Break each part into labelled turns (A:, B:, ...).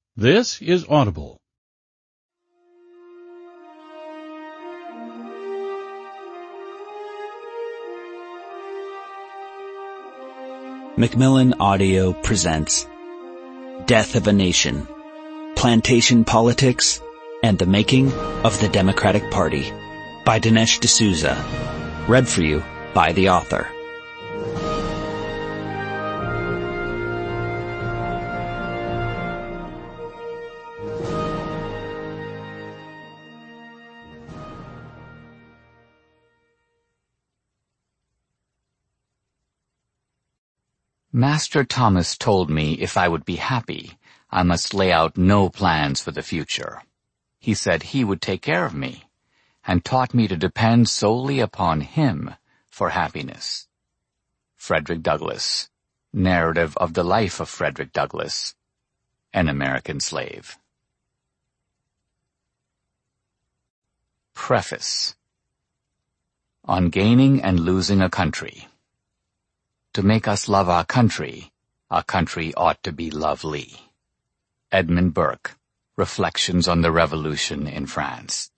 A: This is Audible.
B: Macmillan Audio presents Death of a Nation, Plantation Politics, and the Making of the Democratic Party by Dinesh D'Souza. Read for you by the author.
C: Master Thomas told me if I would be happy, I must lay out no plans for the future. He said he would take care of me, and taught me to depend solely upon him for happiness. Frederick Douglass, Narrative of the Life of Frederick Douglass, an American Slave. Preface. On Gaining and Losing a Country. To make us love our country ought to be lovely. Edmund Burke, Reflections on the Revolution in France.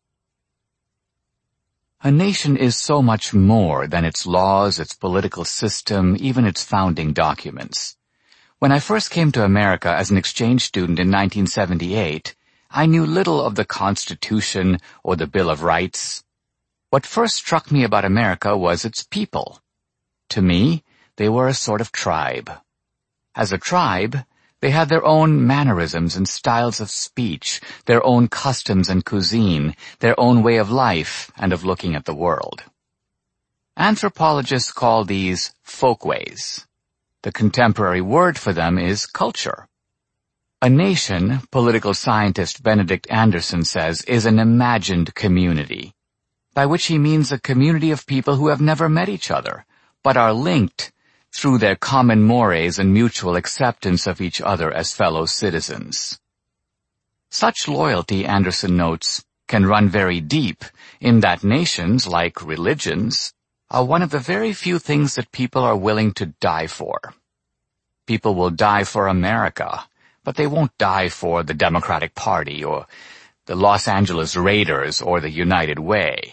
C: A nation is so much more than its laws, its political system, even its founding documents. When I first came to America as an exchange student in 1978, I knew little of the Constitution or the Bill of Rights. What first struck me about America was its people. To me, they were a sort of tribe. As a tribe, they had their own mannerisms and styles of speech, their own customs and cuisine, their own way of life and of looking at the world. Anthropologists call these folkways. The contemporary word for them is culture. A nation, political scientist Benedict Anderson says, is an imagined community, by which he means a community of people who have never met each other, but are linked through their common mores and mutual acceptance of each other as fellow citizens. Such loyalty, Anderson notes, can run very deep in that nations, like religions, are one of the very few things that people are willing to die for. People will die for America, but they won't die for the Democratic Party or the Los Angeles Raiders or the United Way.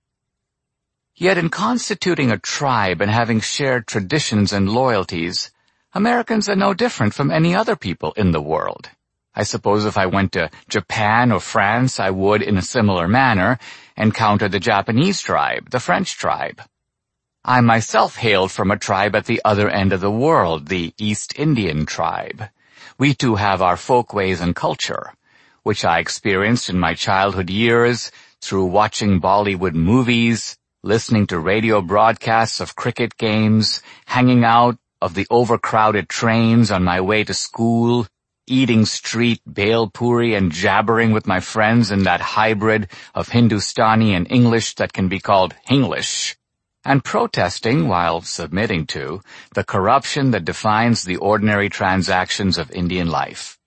C: Yet in constituting a tribe and having shared traditions and loyalties, Americans are no different from any other people in the world. I suppose if I went to Japan or France, I would, in a similar manner, encounter the Japanese tribe, the French tribe. I myself hailed from a tribe at the other end of the world, the East Indian tribe. We too have our folkways and culture, which I experienced in my childhood years through watching Bollywood movies, listening to radio broadcasts of cricket games, hanging out of the overcrowded trains on my way to school, eating street bhel puri and jabbering with my friends in that hybrid of Hindustani and English that can be called Hinglish, and protesting, while submitting to, the corruption that defines the ordinary transactions of Indian life.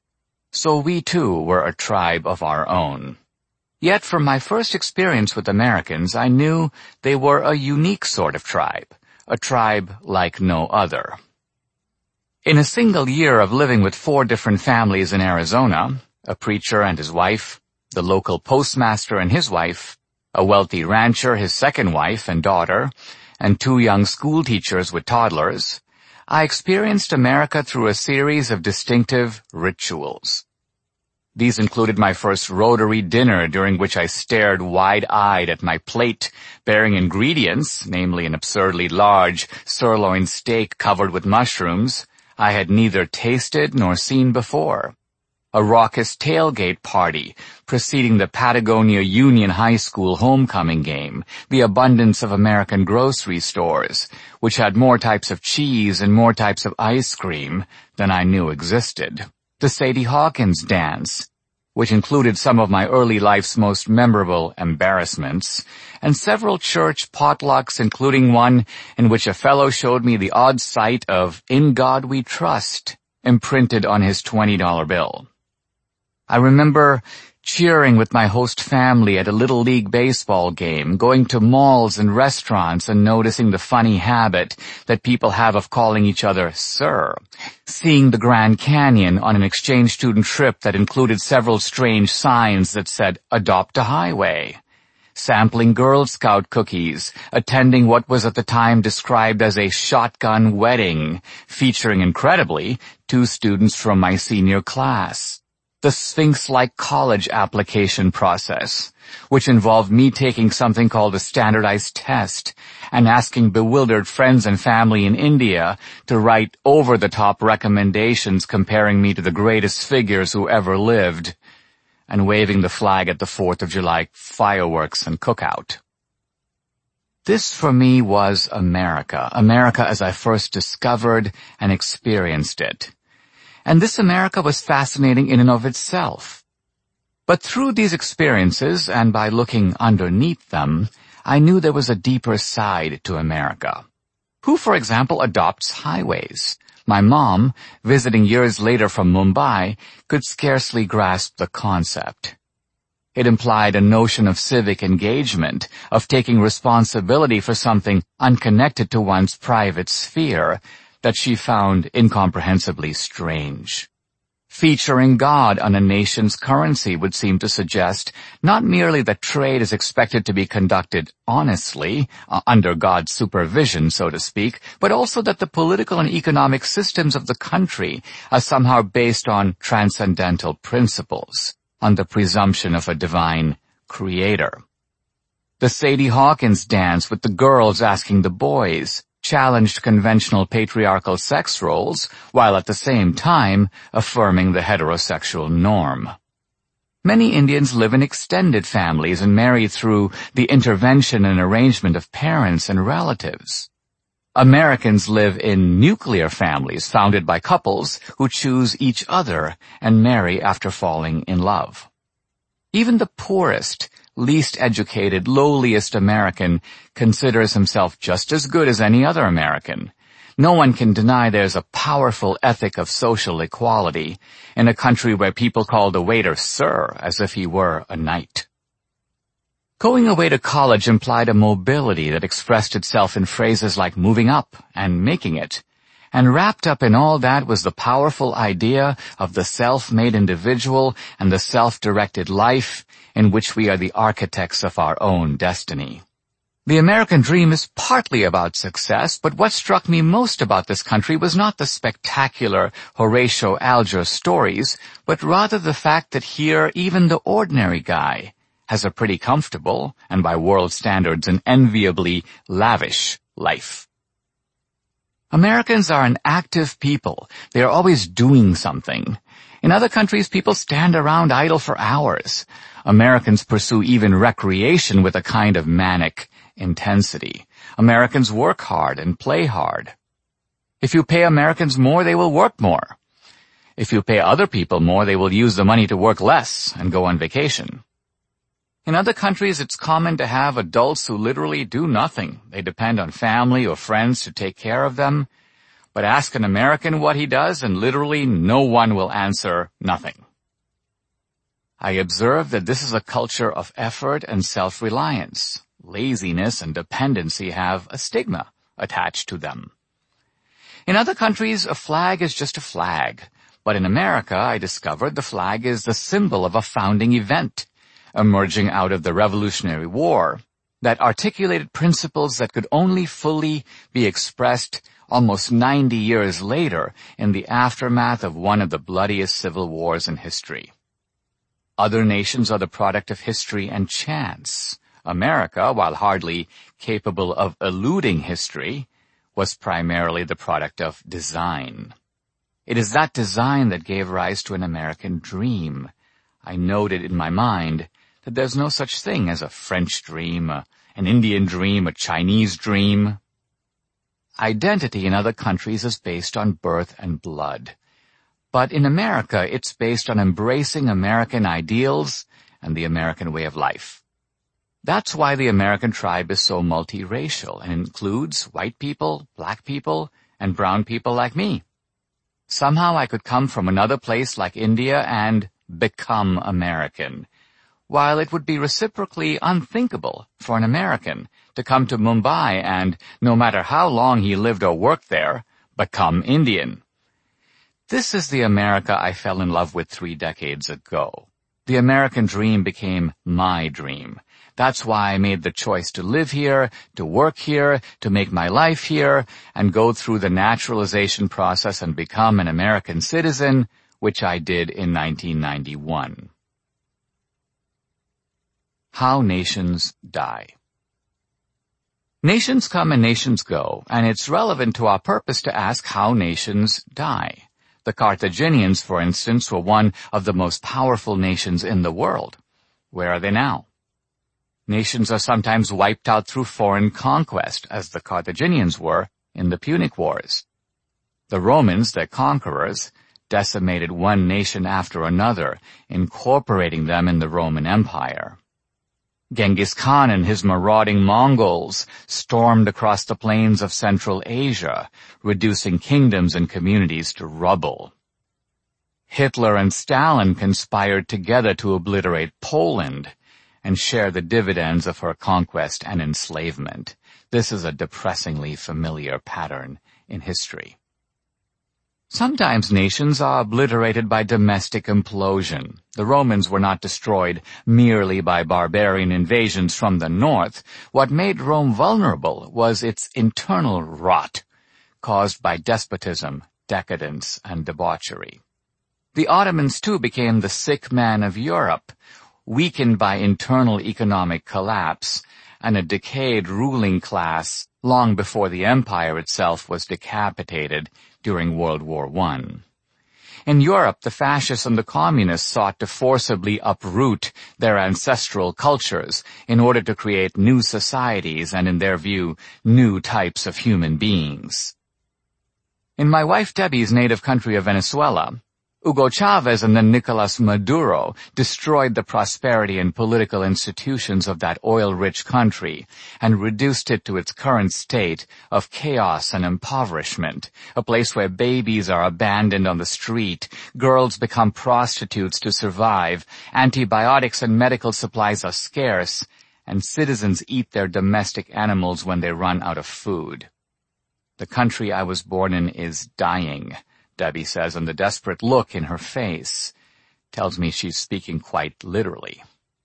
C: So we too were a tribe of our own. Yet from my first experience with Americans, I knew they were a unique sort of tribe, a tribe like no other. In a single year of living with 4 different families in Arizona, a preacher and his wife, the local postmaster and his wife, a wealthy rancher, his second wife and daughter, and 2 young school teachers with toddlers, I experienced America through a series of distinctive rituals. These included my first Rotary dinner, during which I stared wide-eyed at my plate bearing ingredients, namely an absurdly large sirloin steak covered with mushrooms, I had neither tasted nor seen before. A raucous tailgate party preceding the Patagonia Union High School homecoming game, the abundance of American grocery stores, which had more types of cheese and more types of ice cream than I knew existed. The Sadie Hawkins dance, which included some of my early life's most memorable embarrassments, and several church potlucks, including one in which a fellow showed me the odd sight of "In God We Trust" imprinted on his $20 bill. I remember cheering with my host family at a Little League baseball game, going to malls and restaurants and noticing the funny habit that people have of calling each other sir, seeing the Grand Canyon on an exchange student trip that included several strange signs that said, "Adopt a highway," sampling Girl Scout cookies, attending what was at the time described as a shotgun wedding, featuring, incredibly, 2 students from my senior class. The Sphinx-like college application process, which involved me taking something called a standardized test and asking bewildered friends and family in India to write over-the-top recommendations comparing me to the greatest figures who ever lived, and waving the flag at the 4th of July fireworks and cookout. This for me was America, America as I first discovered and experienced it. And this America was fascinating in and of itself. But through these experiences, and by looking underneath them, I knew there was a deeper side to America. Who, for example, adopts highways? My mom, visiting years later from Mumbai, could scarcely grasp the concept. It implied a notion of civic engagement, of taking responsibility for something unconnected to one's private sphere, that she found incomprehensibly strange. Featuring God on a nation's currency would seem to suggest not merely that trade is expected to be conducted honestly, under God's supervision, so to speak, but also that the political and economic systems of the country are somehow based on transcendental principles, on the presumption of a divine creator. The Sadie Hawkins dance with the girls asking the boys challenged conventional patriarchal sex roles, while at the same time affirming the heterosexual norm. Many Indians live in extended families and marry through the intervention and arrangement of parents and relatives. Americans live in nuclear families founded by couples who choose each other and marry after falling in love. Even the poorest, least educated, lowliest American considers himself just as good as any other American. No one can deny there's a powerful ethic of social equality in a country where people call the waiter sir as if he were a knight. Going away to college implied a mobility that expressed itself in phrases like moving up and making it, and wrapped up in all that was the powerful idea of the self-made individual and the self-directed life in which we are the architects of our own destiny. The American dream is partly about success, but what struck me most about this country was not the spectacular Horatio Alger stories, but rather the fact that here even the ordinary guy has a pretty comfortable, and by world standards an enviably lavish life. Americans are an active people. They are always doing something. In other countries, people stand around idle for hours. Americans pursue even recreation with a kind of manic intensity. Americans work hard and play hard. If you pay Americans more, they will work more. If you pay other people more, they will use the money to work less and go on vacation. In other countries, it's common to have adults who literally do nothing. They depend on family or friends to take care of them. But ask an American what he does, and literally no one will answer nothing. I observe that this is a culture of effort and self-reliance. Laziness and dependency have a stigma attached to them. In other countries, a flag is just a flag. But in America, I discovered the flag is the symbol of a founding event, emerging out of the Revolutionary War, that articulated principles that could only fully be expressed almost 90 years later in the aftermath of one of the bloodiest civil wars in history. Other nations are the product of history and chance. America, while hardly capable of eluding history, was primarily the product of design. It is that design that gave rise to an American dream. I noted in my mind that there's no such thing as a French dream, an Indian dream, a Chinese dream. Identity in other countries is based on birth and blood. But in America, it's based on embracing American ideals and the American way of life. That's why the American tribe is so multiracial and includes white people, black people, and brown people like me. Somehow I could come from another place like India and become American, while it would be reciprocally unthinkable for an American to come to Mumbai and, no matter how long he lived or worked there, become Indian. This is the America I fell in love with 3 decades ago. The American dream became my dream. That's why I made the choice to live here, to work here, to make my life here, and go through the naturalization process and become an American citizen, which I did in 1991. How nations die. Nations come and nations go, and it's relevant to our purpose to ask how nations die. The Carthaginians, for instance, were one of the most powerful nations in the world. Where are they now? Nations are sometimes wiped out through foreign conquest, as the Carthaginians were in the Punic Wars. The Romans, their conquerors, decimated one nation after another, incorporating them in the Roman Empire. Genghis Khan and his marauding Mongols stormed across the plains of Central Asia, reducing kingdoms and communities to rubble. Hitler and Stalin conspired together to obliterate Poland and share the dividends of her conquest and enslavement. This is a depressingly familiar pattern in history. Sometimes nations are obliterated by domestic implosion. The Romans were not destroyed merely by barbarian invasions from the north. What made Rome vulnerable was its internal rot, caused by despotism, decadence, and debauchery. The Ottomans, too, became the sick man of Europe, weakened by internal economic collapse and a decayed ruling class long before the empire itself was decapitated during World War I. In Europe, the fascists and the communists sought to forcibly uproot their ancestral cultures in order to create new societies and, in their view, new types of human beings. In my wife Debbie's native country of Venezuela, Hugo Chavez and then Nicolas Maduro destroyed the prosperity and political institutions of that oil-rich country and reduced it to its current state of chaos and impoverishment, a place where babies are abandoned on the street, girls become prostitutes to survive, antibiotics and medical supplies are scarce, and citizens eat their domestic animals when they run out of food. The country I was born in is dying, Debbie says, and the desperate look in her face tells me she's speaking quite literally.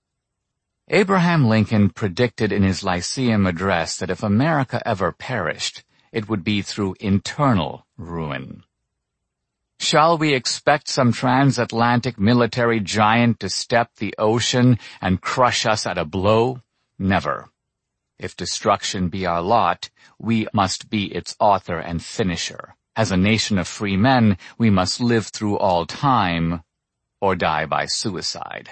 C: Abraham Lincoln predicted in his Lyceum address that if America ever perished, it would be through internal ruin. Shall we expect some transatlantic military giant to step the ocean and crush us at a blow? Never. If destruction be our lot, we must be its author and finisher. As a nation of free men, we must live through all time or die by suicide.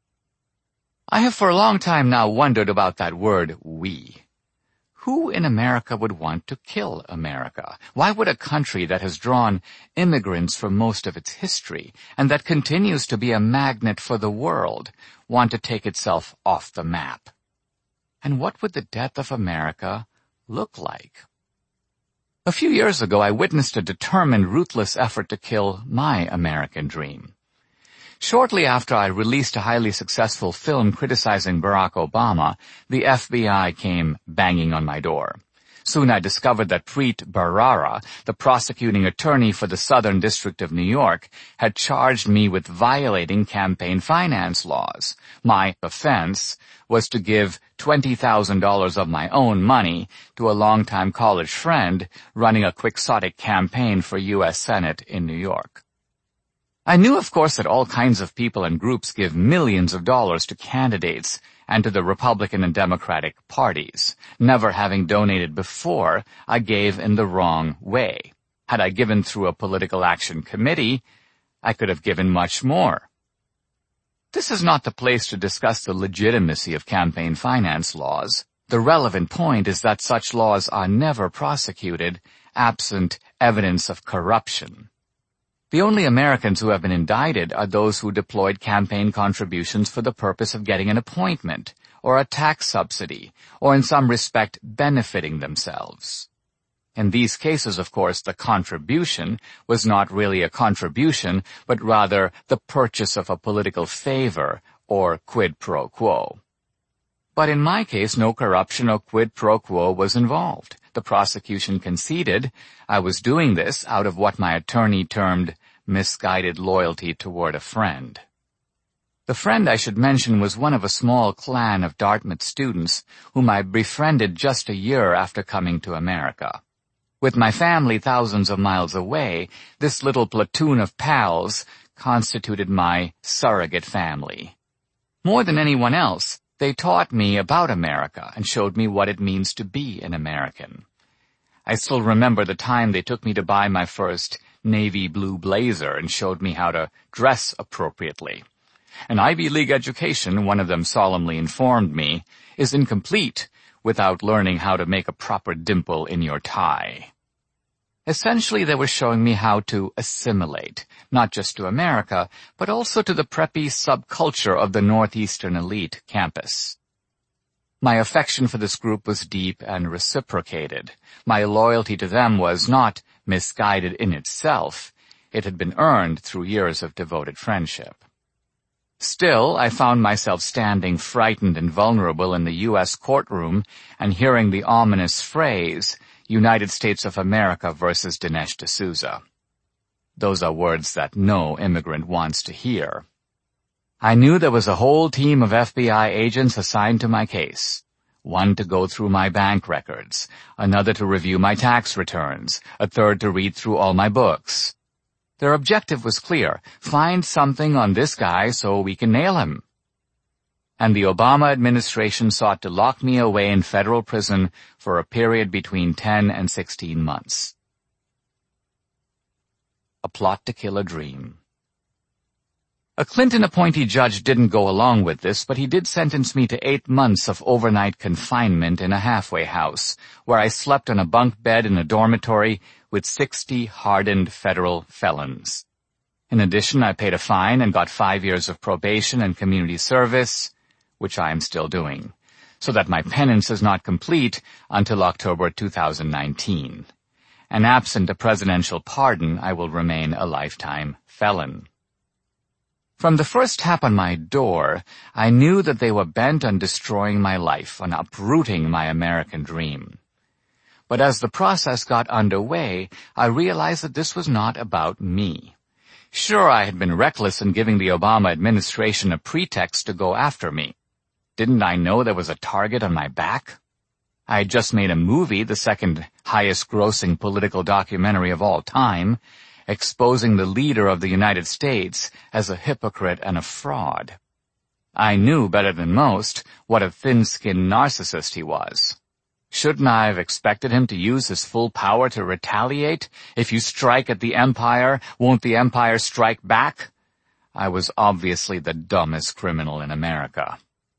C: I have for a long time now wondered about that word, we. Who in America would want to kill America? Why would a country that has drawn immigrants for most of its history and that continues to be a magnet for the world want to take itself off the map? And what would the death of America look like? A few years ago, I witnessed a determined, ruthless effort to kill my American dream. Shortly after I released a highly successful film criticizing Barack Obama, the FBI came banging on my door. Soon I discovered that Preet Bharara, the prosecuting attorney for the Southern District of New York, had charged me with violating campaign finance laws. My offense was to give $20,000 of my own money to a longtime college friend running a quixotic campaign for U.S. Senate in New York. I knew, of course, that all kinds of people and groups give millions of dollars to candidates and to the Republican and Democratic parties. Never having donated before, I gave in the wrong way. Had I given through a political action committee, I could have given much more. This is not the place to discuss the legitimacy of campaign finance laws. The relevant point is that such laws are never prosecuted absent evidence of corruption. The only Americans who have been indicted are those who deployed campaign contributions for the purpose of getting an appointment, or a tax subsidy, or in some respect benefiting themselves. In these cases, of course, the contribution was not really a contribution, but rather the purchase of a political favor or quid pro quo. But in my case, no corruption or quid pro quo was involved. The prosecution conceded I was doing this out of what my attorney termed misguided loyalty toward a friend. The friend, I should mention, was one of a small clan of Dartmouth students whom I befriended just a year after coming to America. With my family thousands of miles away, this little platoon of pals constituted my surrogate family. More than anyone else, they taught me about America and showed me what it means to be an American. I still remember the time they took me to buy my first navy blue blazer and showed me how to dress appropriately. An Ivy League education, one of them solemnly informed me, is incomplete without learning how to make a proper dimple in your tie. Essentially, they were showing me how to assimilate, not just to America, but also to the preppy subculture of the Northeastern elite campus. My affection for this group was deep and reciprocated. My loyalty to them was not misguided in itself. It had been earned through years of devoted friendship. Still, I found myself standing frightened and vulnerable in the U.S. courtroom and hearing the ominous phrase, United States of America versus Dinesh D'Souza. Those are words that no immigrant wants to hear. I knew there was a whole team of FBI agents assigned to my case. One to go through my bank records, another to review my tax returns, a third to read through all my books. Their objective was clear: find something on this guy so we can nail him. And the Obama administration sought to lock me away in federal prison for a period between 10 and 16 months. A plot to kill a dream. A Clinton appointee judge didn't go along with this, but he did sentence me to 8 months of overnight confinement in a halfway house, where I slept on a bunk bed in a dormitory with 60 hardened federal felons. In addition, I paid a fine and got 5 years of probation and community service, which I am still doing, so that my penance is not complete until October 2019. And absent a presidential pardon, I will remain a lifetime felon. From the first tap on my door, I knew that they were bent on destroying my life, on uprooting my American dream. But as the process got underway, I realized that this was not about me. Sure, I had been reckless in giving the Obama administration a pretext to go after me. Didn't I know there was a target on my back? I had just made a movie, the second highest-grossing political documentary of all time, exposing the leader of the United States as a hypocrite and a fraud. I knew better than most what a thin-skinned narcissist he was. Shouldn't I have expected him to use his full power to retaliate? If you strike at the empire, won't the empire strike back? I was obviously the dumbest criminal in America.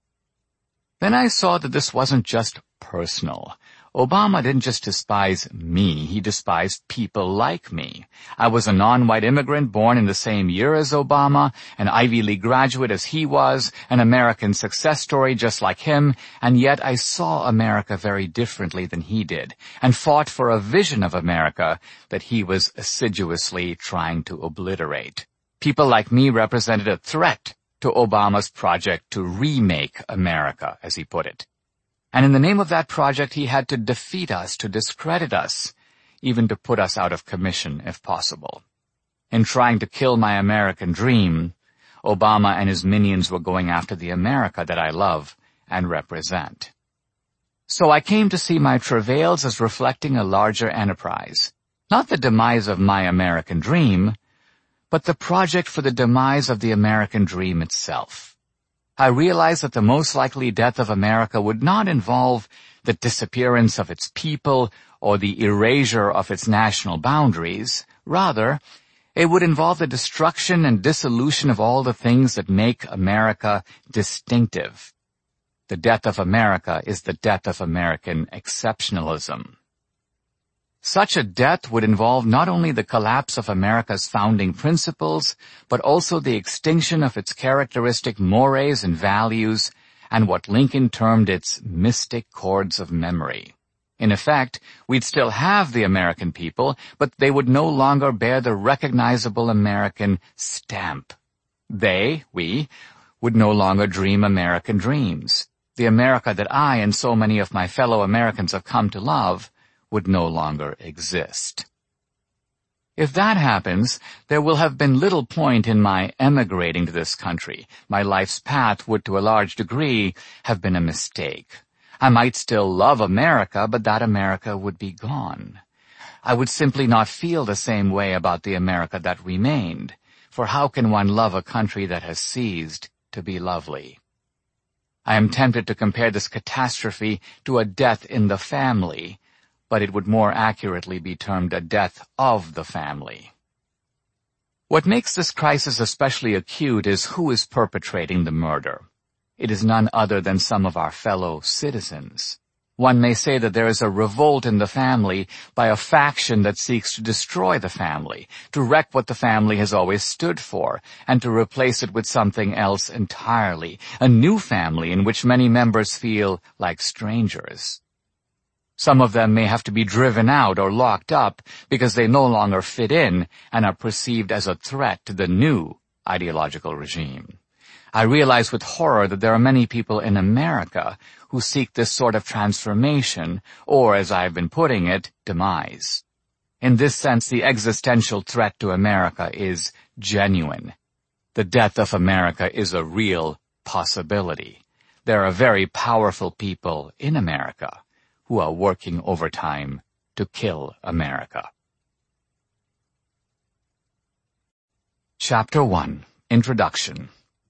C: Then I saw that this wasn't just personal. Obama didn't just despise me, he despised people like me. I was a non-white immigrant born in the same year as Obama, an Ivy League graduate as he was, an American success story just like him, and yet I saw America very differently than he did, and fought for a vision of America that he was assiduously trying to obliterate. People like me represented a threat to Obama's project to remake America, as he put it. And in the name of that project, he had to defeat us, to discredit us, even to put us out of commission, if possible. In trying to kill my American dream, Obama and his minions were going after the America that I love and represent. So I came to see my travails as reflecting a larger enterprise, not the demise of my American dream, but the project for the demise of the American dream itself. I realized that the most likely death of America would not involve the disappearance of its people or the erasure of its national boundaries. Rather, it would involve the destruction and dissolution of all the things that make America distinctive. The death of America is the death of American exceptionalism. Such a death would involve not only the collapse of America's founding principles, but also the extinction of its characteristic mores and values, and what Lincoln termed its mystic chords of memory. In effect, we'd still have the American people, but they would no longer bear the recognizable American stamp. We would no longer dream American dreams. The America that I and so many of my fellow Americans have come to love would no longer exist. If that happens, there will have been little point in my emigrating to this country. My life's path would to a large degree have been a mistake. I might still love America, but that America would be gone. I would simply not feel the same way about the America that remained, for how can one love a country that has ceased to be lovely? I am tempted to compare this catastrophe to a death in the family, but it would more accurately be termed a death of the family. What makes this crisis especially acute is who is perpetrating the murder. It is none other than some of our fellow citizens. One may say that there is a revolt in the family by a faction that seeks to destroy the family, to wreck what the family has always stood for, and to replace it with something else entirely, a new family in which many members feel like strangers. Some of them may have to be driven out or locked up because they no longer fit in and are perceived as a threat to the new ideological regime. I realize with horror that there are many people in America who seek this sort of transformation, or, as I have been putting it, demise. In this sense, the existential threat to America is genuine. The death of America is a real possibility. There are very powerful people in America who are working overtime to kill America. Chapter 1. Introduction.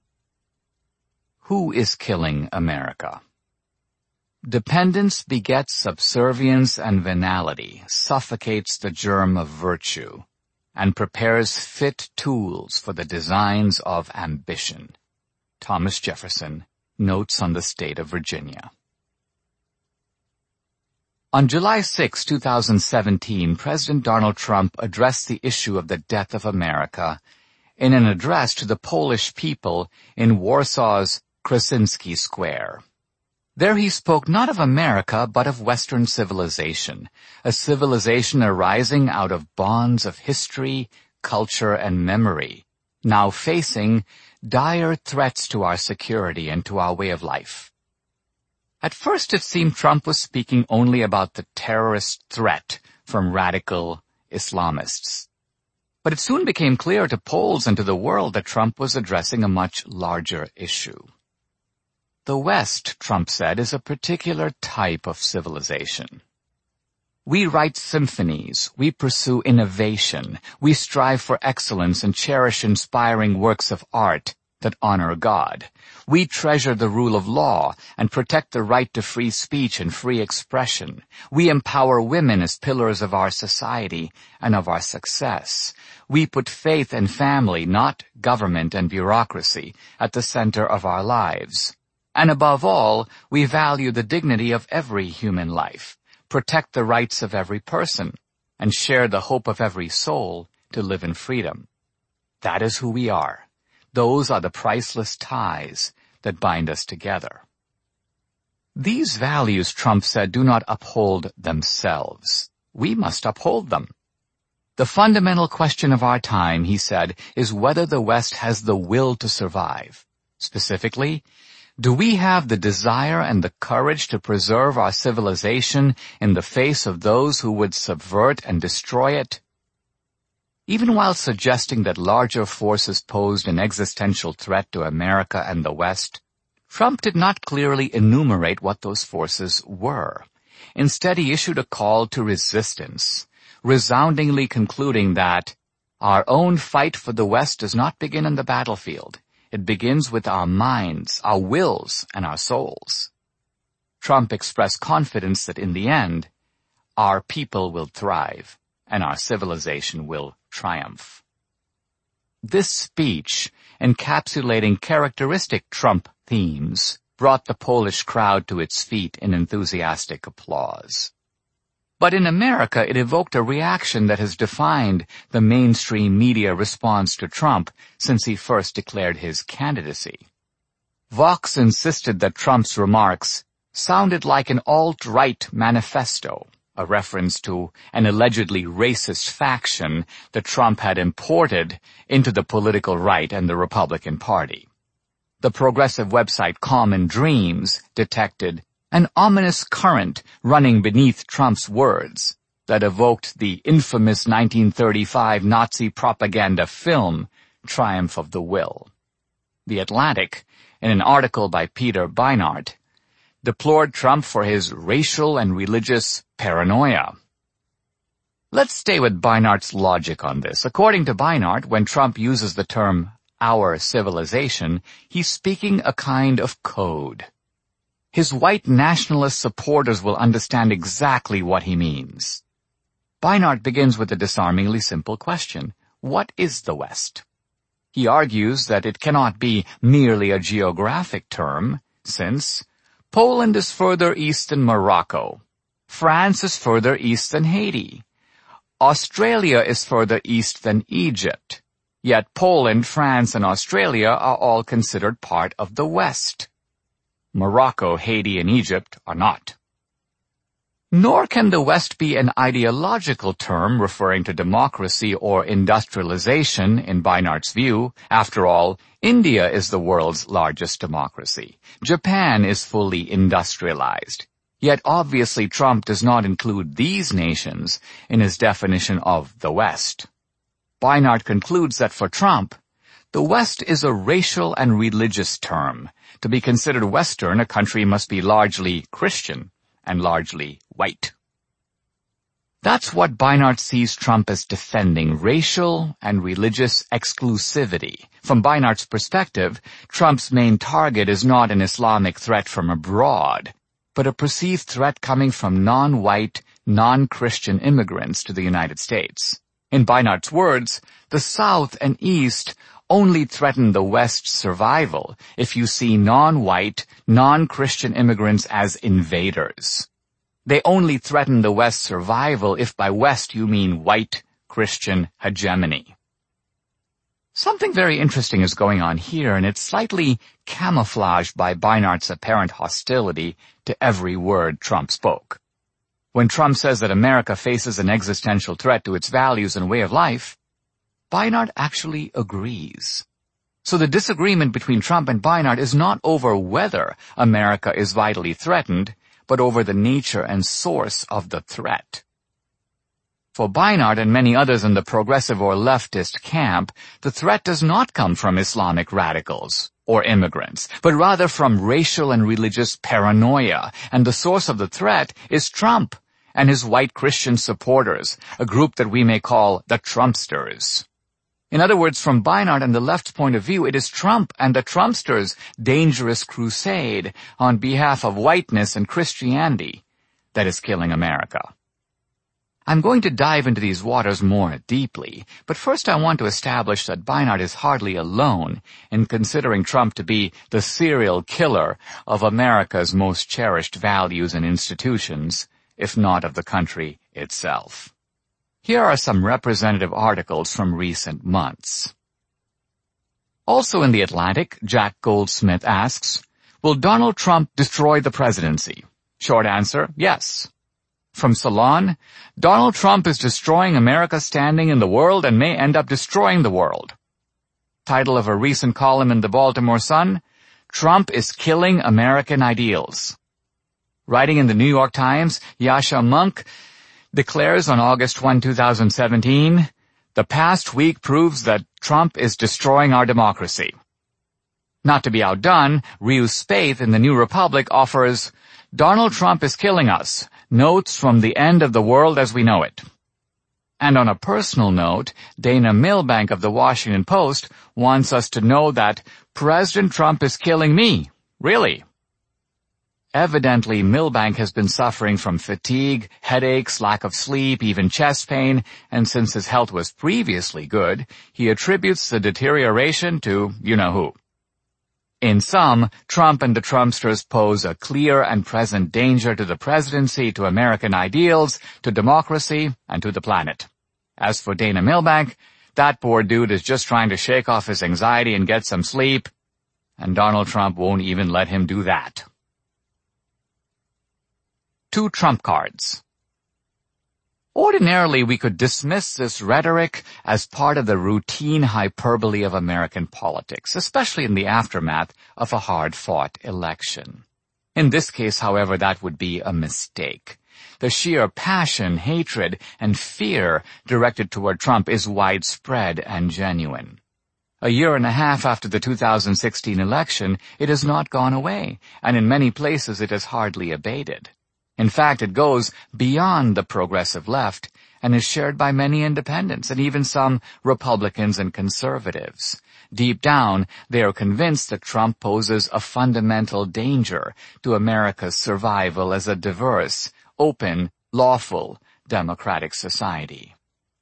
C: Who is killing America? Dependence begets subservience, and venality suffocates the germ of virtue, and prepares fit tools for the designs of ambition. Thomas Jefferson, Notes on the State of Virginia. On July 6, 2017, President Donald Trump addressed the issue of the death of America in an address to the Polish people in Warsaw's Krasinski Square. There he spoke not of America, but of Western civilization, a civilization arising out of bonds of history, culture, and memory, now facing dire threats to our security and to our way of life. At first it seemed Trump was speaking only about the terrorist threat from radical Islamists. But it soon became clear to Poles and to the world that Trump was addressing a much larger issue. The West, Trump said, is a particular type of civilization. We write symphonies, we pursue innovation, we strive for excellence and cherish inspiring works of art that honor God. We treasure the rule of law and protect the right to free speech and free expression. We empower women as pillars of our society and of our success. We put faith and family, not government and bureaucracy, at the center of our lives. And above all, we value the dignity of every human life, protect the rights of every person, and share the hope of every soul to live in freedom. That is who we are. Those are the priceless ties that bind us together. These values, Trump said, do not uphold themselves. We must uphold them. The fundamental question of our time, he said, is whether the West has the will to survive. Specifically, do we have the desire and the courage to preserve our civilization in the face of those who would subvert and destroy it? Even while suggesting that larger forces posed an existential threat to America and the West, Trump did not clearly enumerate what those forces were. Instead, he issued a call to resistance, resoundingly concluding that our own fight for the West does not begin on the battlefield. It begins with our minds, our wills, and our souls. Trump expressed confidence that in the end, our people will thrive and our civilization will triumph. This speech, encapsulating characteristic Trump themes, brought the Polish crowd to its feet in enthusiastic applause. But in America, it evoked a reaction that has defined the mainstream media response to Trump since he first declared his candidacy. Vox insisted that Trump's remarks sounded like an alt-right manifesto, a reference to an allegedly racist faction that Trump had imported into the political right and the Republican Party. The progressive website Common Dreams detected an ominous current running beneath Trump's words that evoked the infamous 1935 Nazi propaganda film, Triumph of the Will. The Atlantic, in an article by Peter Beinart, deplored Trump for his racial and religious paranoia. Let's stay with Beinart's logic on this. According to Beinart, when Trump uses the term our civilization, he's speaking a kind of code. His white nationalist supporters will understand exactly what he means. Beinart begins with a disarmingly simple question. What is the West? He argues that it cannot be merely a geographic term, since Poland is further east than Morocco, France is further east than Haiti, Australia is further east than Egypt, yet Poland, France, and Australia are all considered part of the West. Morocco, Haiti, and Egypt are not. Nor can the West be an ideological term referring to democracy or industrialization in Beinart's view. After all, India is the world's largest democracy. Japan is fully industrialized. Yet obviously Trump does not include these nations in his definition of the West. Beinart concludes that for Trump, the West is a racial and religious term. To be considered Western, a country must be largely Christian and largely white. That's what Beinart sees Trump as defending, racial and religious exclusivity. From Beinart's perspective, Trump's main target is not an Islamic threat from abroad, but a perceived threat coming from non-white, non-Christian immigrants to the United States. In Beinart's words, the South and East only threaten the West's survival if you see non-white, non-Christian immigrants as invaders. They only threaten the West's survival if by West you mean white Christian hegemony. Something very interesting is going on here, and it's slightly camouflaged by Beinart's apparent hostility to every word Trump spoke. When Trump says that America faces an existential threat to its values and way of life, Beinart actually agrees. So the disagreement between Trump and Beinart is not over whether America is vitally threatened, but over the nature and source of the threat. For Beinart and many others in the progressive or leftist camp, the threat does not come from Islamic radicals or immigrants, but rather from racial and religious paranoia, and the source of the threat is Trump and his white Christian supporters, a group that we may call the Trumpsters. In other words, from Beinart and the left's point of view, it is Trump and the Trumpsters' dangerous crusade on behalf of whiteness and Christianity that is killing America. I'm going to dive into these waters more deeply, but first I want to establish that Beinart is hardly alone in considering Trump to be the serial killer of America's most cherished values and institutions, if not of the country itself. Here are some representative articles from recent months. Also in The Atlantic, Jack Goldsmith asks, will Donald Trump destroy the presidency? Short answer, yes. From Salon, Donald Trump is destroying America's standing in the world and may end up destroying the world. Title of a recent column in the Baltimore Sun, Trump is killing American ideals. Writing in the New York Times, Yasha Monk declares on August 1, 2017, the past week proves that Trump is destroying our democracy. Not to be outdone, Ryu Spaeth in the New Republic offers, Donald Trump is killing us. Notes from the end of the world as we know it. And on a personal note, Dana Milbank of the Washington Post wants us to know that President Trump is killing me. Really? Evidently, Milbank has been suffering from fatigue, headaches, lack of sleep, even chest pain, and since his health was previously good, he attributes the deterioration to you-know-who. In sum, Trump and the Trumpsters pose a clear and present danger to the presidency, to American ideals, to democracy, and to the planet. As for Dana Milbank, that poor dude is just trying to shake off his anxiety and get some sleep, and Donald Trump won't even let him do that. 2 Trump cards. Ordinarily, we could dismiss this rhetoric as part of the routine hyperbole of American politics, especially in the aftermath of a hard-fought election. In this case, however, that would be a mistake. The sheer passion, hatred, and fear directed toward Trump is widespread and genuine. A year and a half after the 2016 election, it has not gone away, and in many places it has hardly abated. In fact, it goes beyond the progressive left and is shared by many independents and even some Republicans and conservatives. Deep down, they are convinced that Trump poses a fundamental danger to America's survival as a diverse, open, lawful, democratic society.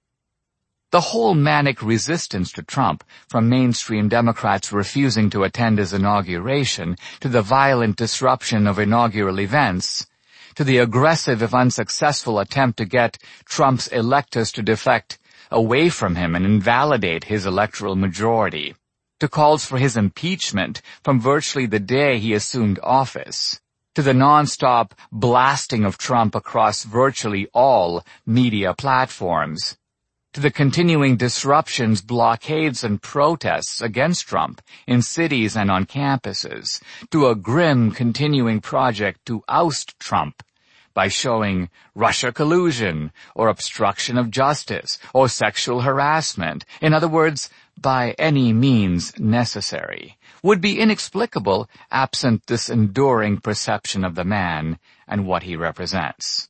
C: The whole manic resistance to Trump, from mainstream Democrats refusing to attend his inauguration, to the violent disruption of inaugural events, to the aggressive, if unsuccessful, attempt to get Trump's electors to defect away from him and invalidate his electoral majority, to calls for his impeachment from virtually the day he assumed office, to the non-stop blasting of Trump across virtually all media platforms, to the continuing disruptions, blockades, and protests against Trump in cities and on campuses, to a grim continuing project to oust Trump by showing Russia collusion, or obstruction of justice, or sexual harassment, in other words, by any means necessary, would be inexplicable absent this enduring perception of the man and what he represents.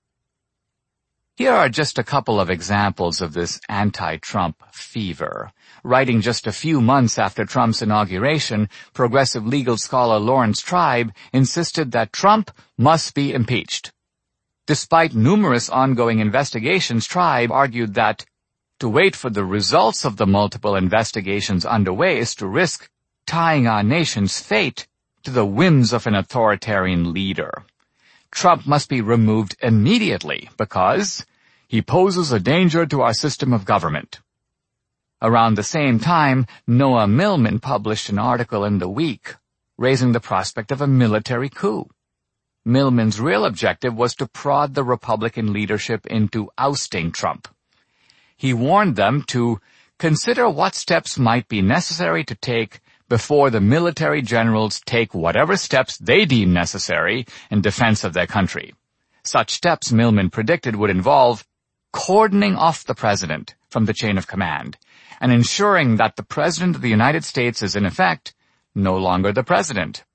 C: Here are just a couple of examples of this anti-Trump fever. Writing just a few months after Trump's inauguration, progressive legal scholar Lawrence Tribe insisted that Trump must be impeached. Despite numerous ongoing investigations, Tribe argued that to wait for the results of the multiple investigations underway is to risk tying our nation's fate to the whims of an authoritarian leader. Trump must be removed immediately because he poses a danger to our system of government. Around the same time, Noah Millman published an article in The Week raising the prospect of a military coup. Millman's real objective was to prod the Republican leadership into ousting Trump. He warned them to consider what steps might be necessary to take before the military generals take whatever steps they deem necessary in defense of their country. Such steps, Millman predicted, would involve cordoning off the president from the chain of command and ensuring that the President of the United States is, in effect, no longer the president.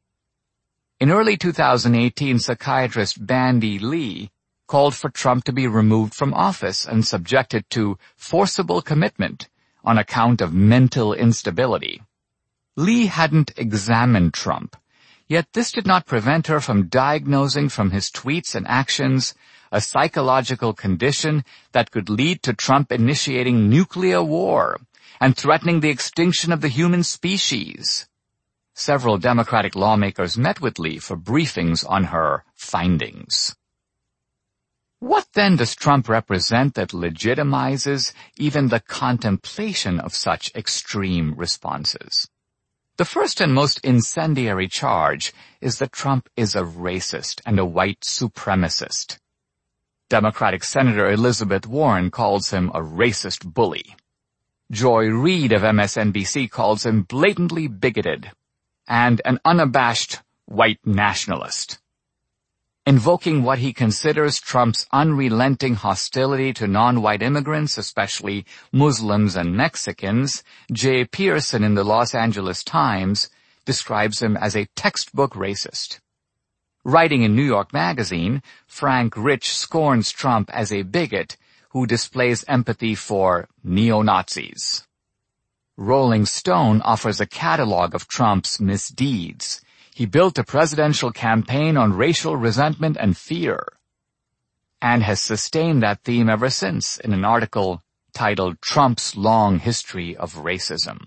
C: In early 2018, psychiatrist Bandy Lee called for Trump to be removed from office and subjected to forcible commitment on account of mental instability. Lee hadn't examined Trump, yet this did not prevent her from diagnosing from his tweets and actions a psychological condition that could lead to Trump initiating nuclear war and threatening the extinction of the human species. Several Democratic lawmakers met with Lee for briefings on her findings. What then does Trump represent that legitimizes even the contemplation of such extreme responses? The first and most incendiary charge is that Trump is a racist and a white supremacist. Democratic Senator Elizabeth Warren calls him a racist bully. Joy Reid of MSNBC calls him blatantly bigoted and an unabashed white nationalist. Invoking what he considers Trump's unrelenting hostility to non-white immigrants, especially Muslims and Mexicans, Jay Pearson in the Los Angeles Times describes him as a textbook racist. Writing in New York Magazine, Frank Rich scorns Trump as a bigot who displays empathy for neo-Nazis. Rolling Stone offers a catalog of Trump's misdeeds. He built a presidential campaign on racial resentment and fear, and has sustained that theme ever since in an article titled Trump's Long History of Racism.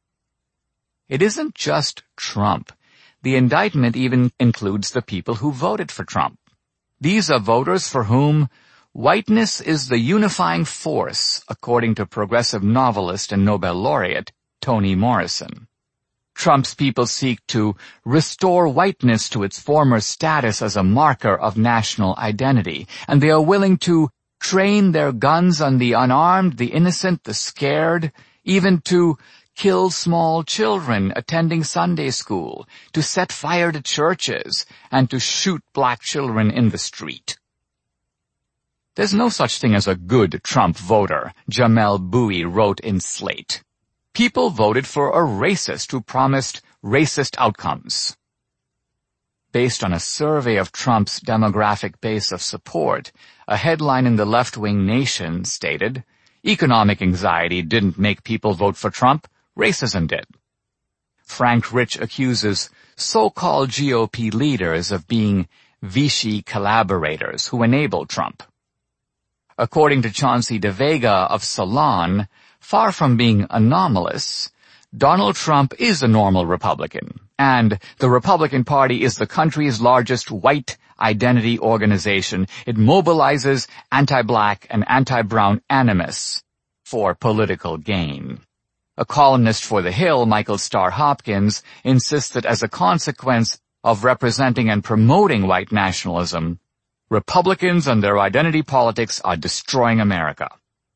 C: It isn't just Trump. The indictment even includes the people who voted for Trump. These are voters for whom whiteness is the unifying force, according to progressive novelist and Nobel laureate Toni Morrison. Trump's people seek to restore whiteness to its former status as a marker of national identity, and they are willing to train their guns on the unarmed, the innocent, the scared, even to kill small children attending Sunday school, to set fire to churches, and to shoot black children in the street. There's no such thing as a good Trump voter, Jamel Bouie wrote in Slate. People voted for a racist who promised racist outcomes. Based on a survey of Trump's demographic base of support, a headline in the left-wing Nation stated, "Economic anxiety didn't make people vote for Trump, racism did." Frank Rich accuses so-called GOP leaders of being Vichy collaborators who enabled Trump. According to Chauncey DeVega of Salon, far from being anomalous, Donald Trump is a normal Republican, and the Republican Party is the country's largest white identity organization. It mobilizes anti-black and anti-brown animus for political gain. A columnist for The Hill, Michael Starr Hopkins, insists that as a consequence of representing and promoting white nationalism, Republicans and their identity politics are destroying America.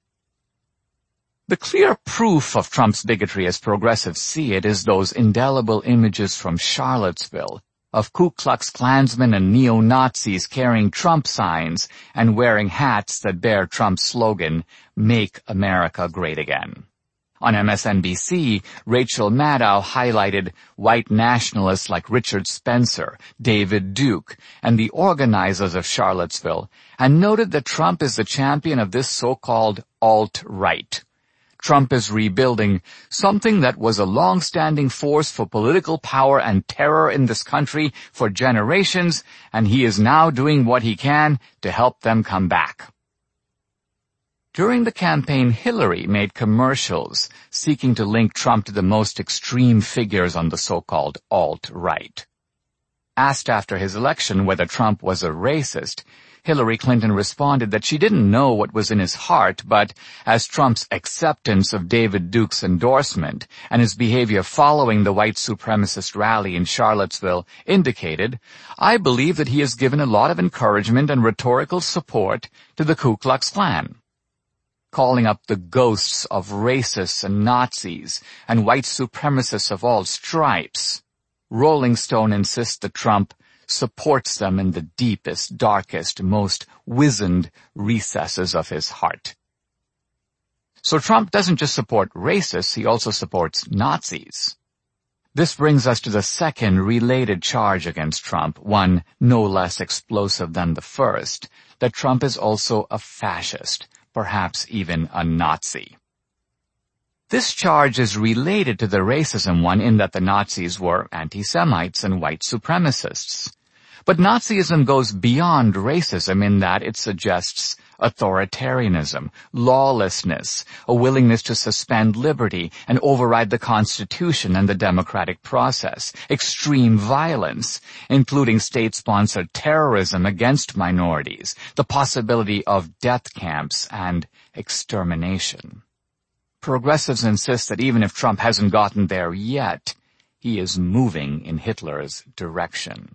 C: The clear proof of Trump's bigotry as progressives see it is those indelible images from Charlottesville of Ku Klux Klansmen and neo-Nazis carrying Trump signs and wearing hats that bear Trump's slogan, "Make America Great Again." On MSNBC, Rachel Maddow highlighted white nationalists like Richard Spencer, David Duke, and the organizers of Charlottesville, and noted that Trump is the champion of this so-called alt-right. Trump is rebuilding something that was a long-standing force for political power and terror in this country for generations, and he is now doing what he can to help them come back. During the campaign, Hillary made commercials seeking to link Trump to the most extreme figures on the so-called alt-right. Asked after his election whether Trump was a racist, Hillary Clinton responded that she didn't know what was in his heart, but as Trump's acceptance of David Duke's endorsement and his behavior following the white supremacist rally in Charlottesville indicated, "I believe that he has given a lot of encouragement and rhetorical support to the Ku Klux Klan." Calling up the ghosts of racists and Nazis and white supremacists of all stripes, Rolling Stone insists that Trump supports them in the deepest, darkest, most wizened recesses of his heart. So Trump doesn't just support racists, he also supports Nazis. This brings us to the second related charge against Trump, one no less explosive than the first, that Trump is also a fascist, perhaps even a Nazi. This charge is related to the racism one in that the Nazis were anti-Semites and white supremacists. But Nazism goes beyond racism in that it suggests authoritarianism, lawlessness, a willingness to suspend liberty and override the Constitution and the democratic process, extreme violence, including state-sponsored terrorism against minorities, the possibility of death camps, and extermination. Progressives insist that even if Trump hasn't gotten there yet, he is moving in Hitler's direction.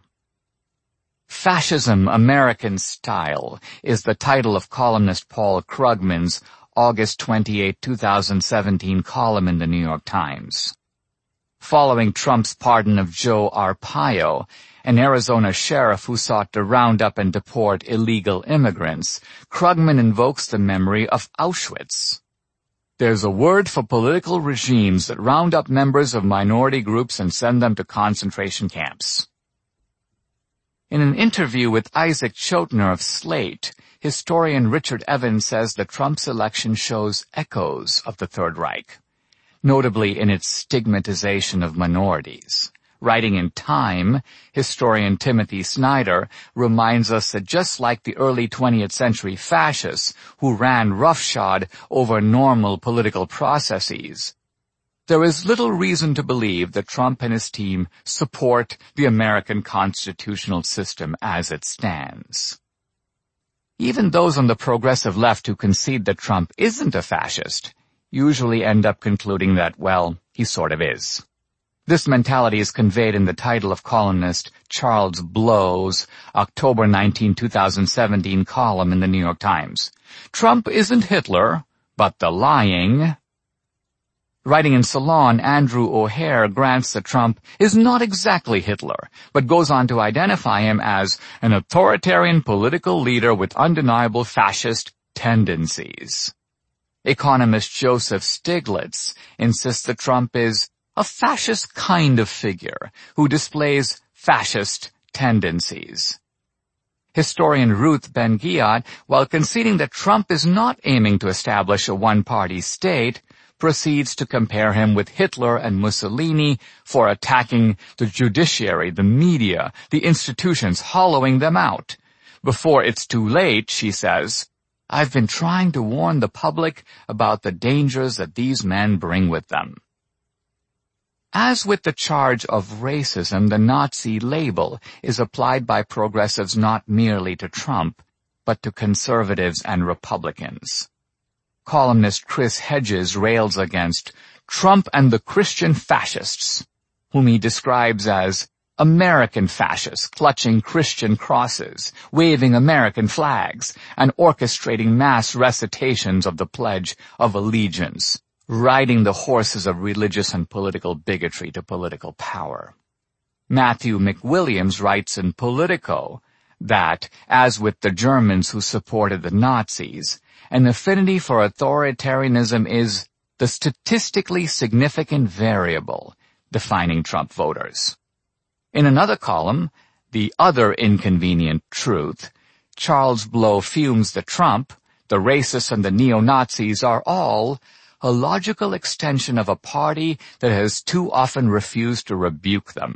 C: Fascism, American Style is the title of columnist Paul Krugman's August 28, 2017 column in the New York Times. Following Trump's pardon of Joe Arpaio, an Arizona sheriff who sought to round up and deport illegal immigrants, Krugman invokes the memory of Auschwitz. There's a word for political regimes that round up members of minority groups and send them to concentration camps. In an interview with Isaac Chotiner of Slate, historian Richard Evans says that Trump's election shows echoes of the Third Reich, notably in its stigmatization of minorities. Writing in Time, historian Timothy Snyder reminds us that just like the early 20th century fascists who ran roughshod over normal political processes, there is little reason to believe that Trump and his team support the American constitutional system as it stands. Even those on the progressive left who concede that Trump isn't a fascist usually end up concluding that, well, he sort of is. This mentality is conveyed in the title of columnist Charles Blow's October 19, 2017 column in the New York Times. Trump isn't Hitler, but the lying. Writing in Salon, Andrew O'Hare grants that Trump is not exactly Hitler, but goes on to identify him as an authoritarian political leader with undeniable fascist tendencies. Economist Joseph Stiglitz insists that Trump is a fascist kind of figure who displays fascist tendencies. Historian Ruth Ben-Ghiat, while conceding that Trump is not aiming to establish a one-party state, proceeds to compare him with Hitler and Mussolini for attacking the judiciary, the media, the institutions, hollowing them out. Before it's too late, she says, I've been trying to warn the public about the dangers that these men bring with them. As with the charge of racism, the Nazi label is applied by progressives not merely to Trump, but to conservatives and Republicans. Columnist Chris Hedges rails against Trump and the Christian fascists, whom he describes as American fascists clutching Christian crosses, waving American flags, and orchestrating mass recitations of the Pledge of Allegiance, riding the horses of religious and political bigotry to political power. Matthew McWilliams writes in Politico that, as with the Germans who supported the Nazis, an affinity for authoritarianism is the statistically significant variable defining Trump voters. In another column, The Other Inconvenient Truth, Charles Blow fumes that Trump, the racists and the neo-Nazis are all a logical extension of a party that has too often refused to rebuke them.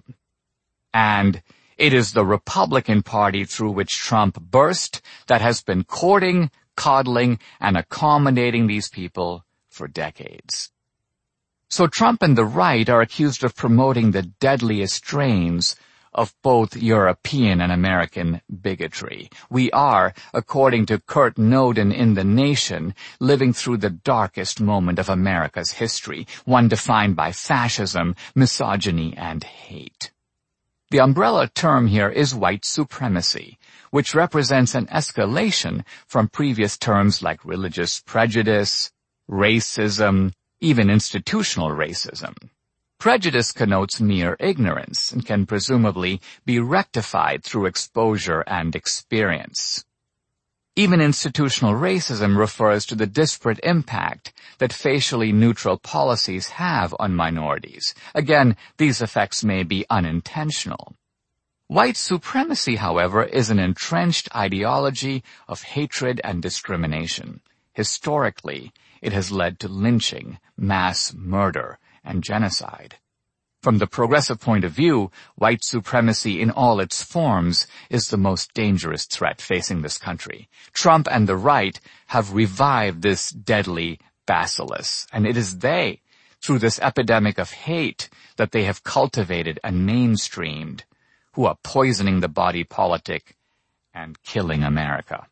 C: And it is the Republican Party through which Trump burst that has been courting, coddling, and accommodating these people for decades. So Trump and the right are accused of promoting the deadliest strains of both European and American bigotry. We are, according to Kurt Noden in The Nation, living through the darkest moment of America's history, one defined by fascism, misogyny, and hate. The umbrella term here is white supremacy, which represents an escalation from previous terms like religious prejudice, racism, even institutional racism. Prejudice connotes mere ignorance and can presumably be rectified through exposure and experience. Even institutional racism refers to the disparate impact that facially neutral policies have on minorities. Again, these effects may be unintentional. White supremacy, however, is an entrenched ideology of hatred and discrimination. Historically, it has led to lynching, mass murder, and genocide. From the progressive point of view, white supremacy in all its forms is the most dangerous threat facing this country. Trump and the right have revived this deadly bacillus, and it is they, through this epidemic of hate that they have cultivated and mainstreamed, who are poisoning the body politic and killing America.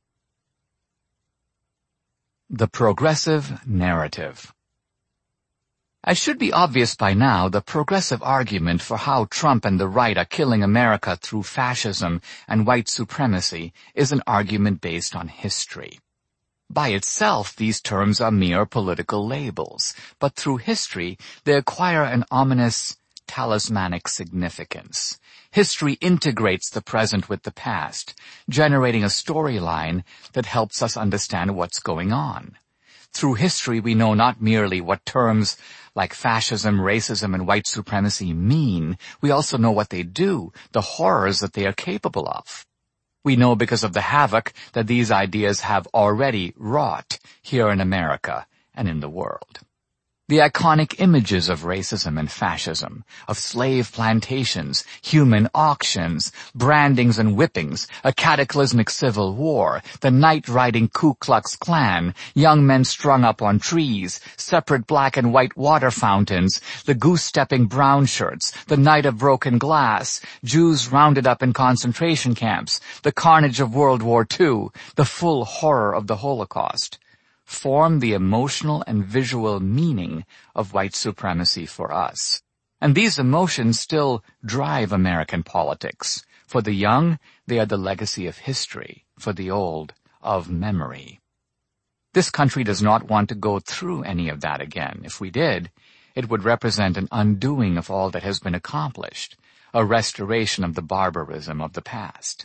C: The progressive narrative. As should be obvious by now, the progressive argument for how Trump and the right are killing America through fascism and white supremacy is an argument based on history. By itself, these terms are mere political labels, but through history, they acquire an ominous, talismanic significance. History integrates the present with the past, generating a storyline that helps us understand what's going on. Through history, we know not merely what terms like fascism, racism, and white supremacy mean, we also know what they do, the horrors that they are capable of. We know because of the havoc that these ideas have already wrought here in America and in the world. The iconic images of racism and fascism, of slave plantations, human auctions, brandings and whippings, a cataclysmic civil war, the night-riding Ku Klux Klan, young men strung up on trees, separate black and white water fountains, the goose-stepping brown shirts, the night of broken glass, Jews rounded up in concentration camps, the carnage of World War II, the full horror of the Holocaust, form the emotional and visual meaning of white supremacy for us. And these emotions still drive American politics. For the young, they are the legacy of history. For the old, of memory. This country does not want to go through any of that again. If we did, it would represent an undoing of all that has been accomplished, a restoration of the barbarism of the past.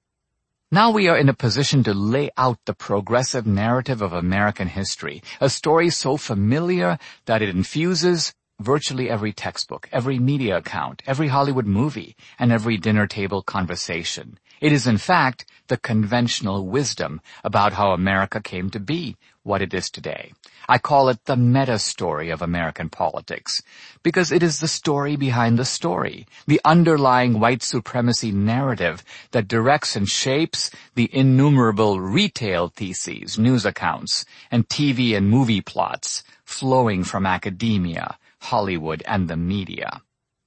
C: Now we are in a position to lay out the progressive narrative of American history, a story so familiar that it infuses virtually every textbook, every media account, every Hollywood movie, and every dinner table conversation. It is, in fact, the conventional wisdom about how America came to be what it is today. I call it the meta-story of American politics, because it is the story behind the story, the underlying white supremacy narrative that directs and shapes the innumerable retail theses, news accounts, and TV and movie plots flowing from academia, Hollywood, and the media.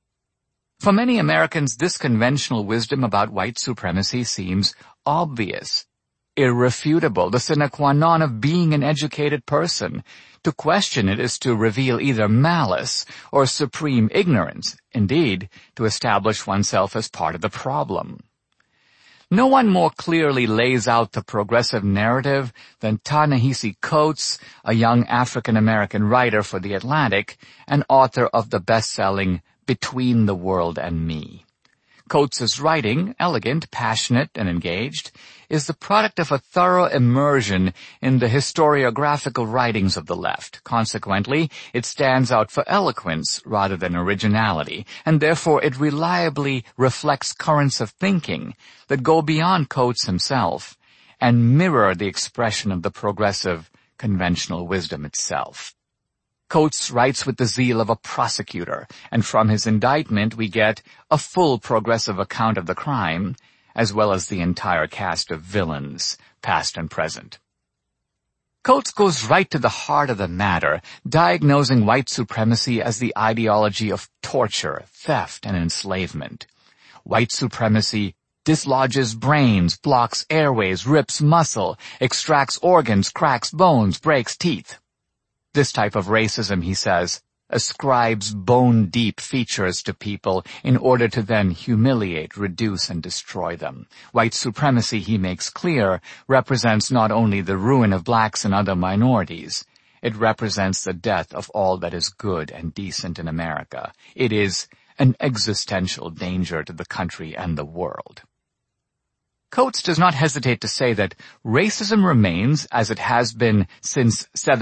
C: For many Americans, this conventional wisdom about white supremacy seems obvious, irrefutable, the sine qua non of being an educated person. To question it is to reveal either malice or supreme ignorance, indeed, to establish oneself as part of the problem. No one more clearly lays out the progressive narrative than Ta-Nehisi Coates, a young African-American writer for The Atlantic and author of the best-selling Between the World and Me. Coates's writing, elegant, passionate, and engaged, is the product of a thorough immersion in the historiographical writings of the left. Consequently, it stands out for eloquence rather than originality, and therefore it reliably reflects currents of thinking that go beyond Coates himself and mirror the expression of the progressive conventional wisdom itself. Coates writes with the zeal of a prosecutor, and from his indictment we get a full progressive account of the crime, as well as the entire cast of villains, past and present. Coates goes right to the heart of the matter, diagnosing white supremacy as the ideology of torture, theft, and enslavement. White supremacy dislodges brains, blocks airways, rips muscle, extracts organs, cracks bones, breaks teeth. This type of racism, he says, ascribes bone-deep features to people in order to then humiliate, reduce, and destroy them. White supremacy, he makes clear, represents not only the ruin of blacks and other minorities, it represents the death of all that is good and decent in America. It is an existential danger to the country and the world. Coates does not hesitate to say that racism remains, as it has been since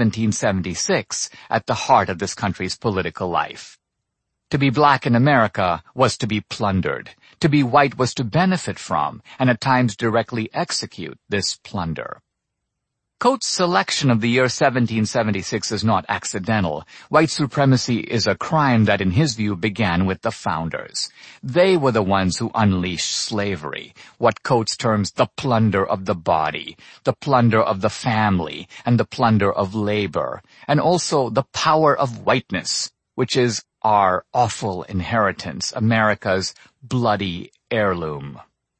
C: 1776, at the heart of this country's political life. To be black in America was to be plundered. To be white was to benefit from, and at times directly execute, this plunder. Coates' selection of the year 1776 is not accidental. White supremacy is a crime that, in his view, began with the founders. They were the ones who unleashed slavery, what Coates terms the plunder of the body, the plunder of the family, and the plunder of labor, and also the power of whiteness, which is our awful inheritance, America's bloody heirloom.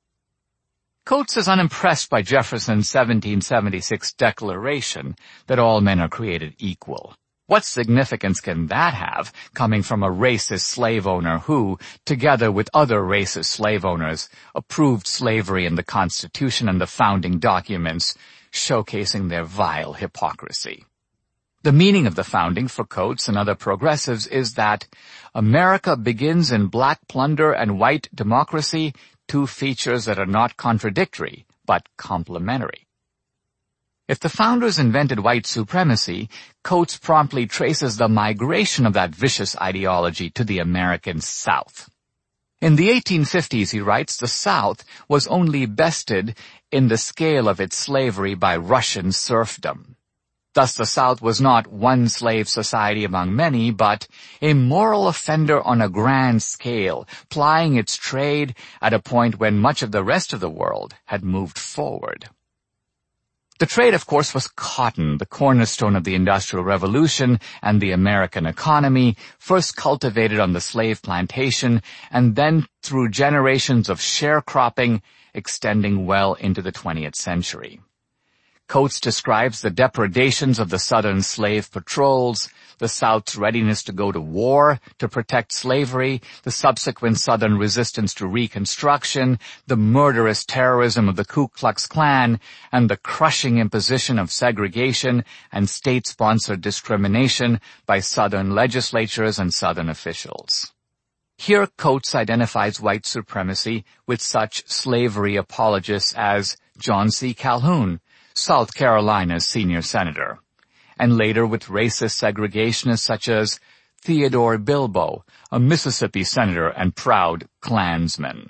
C: Coates is unimpressed by Jefferson's 1776 declaration that all men are created equal. What significance can that have, coming from a racist slave owner who, together with other racist slave owners, approved slavery in the Constitution and the founding documents, showcasing their vile hypocrisy? The meaning of the founding for Coates and other progressives is that America begins in black plunder and white democracy, two features that are not contradictory, but complementary. If the founders invented white supremacy, Coates promptly traces the migration of that vicious ideology to the American South. In the 1850s, he writes, the South was only bested in the scale of its slavery by Russian serfdom. Thus the South was not one slave society among many, but a moral offender on a grand scale, plying its trade at a point when much of the rest of the world had moved forward. The trade, of course, was cotton, the cornerstone of the Industrial Revolution and the American economy, first cultivated on the slave plantation and then through generations of sharecropping extending well into the 20th century. Coates describes the depredations of the Southern slave patrols, the South's readiness to go to war to protect slavery, the subsequent Southern resistance to Reconstruction, the murderous terrorism of the Ku Klux Klan, and the crushing imposition of segregation and state-sponsored discrimination by Southern legislatures and Southern officials. Here Coates identifies white supremacy with such slavery apologists as John C. Calhoun, South Carolina's senior senator, and later with racist segregationists such as Theodore Bilbo, a Mississippi senator and proud Klansman.